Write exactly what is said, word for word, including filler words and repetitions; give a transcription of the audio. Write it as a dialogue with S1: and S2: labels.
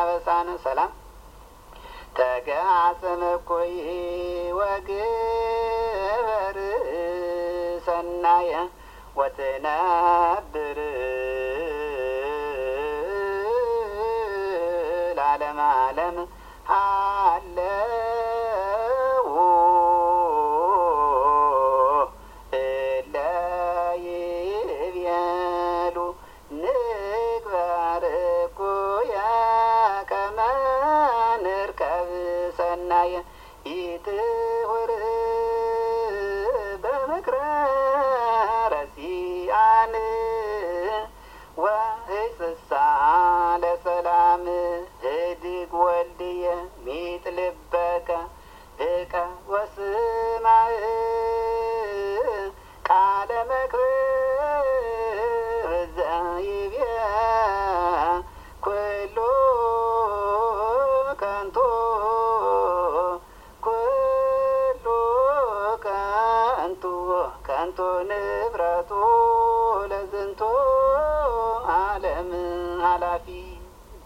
S1: አበሳን ሰላም ተገአጽም እኮይ ወግበር ሰናየ ወትነብር ለዓለም ዓለም ሃለው እለ ይቤሉ ንግበር እኩየ ከመ ንርከብ ሰናየ ኢትሁር በምክረ ረሲአን ወህጽሳ ለሰላም ህድግ ወልድየ ሚጥልበከ እቀ ወስማዕ ቃለ መክብብ ዘይቤ ኩሉ ከንቱ ኩሉ ከንቱ ከንቱ ንብረቱ ለዝንቱ ዓለም ኃላፊ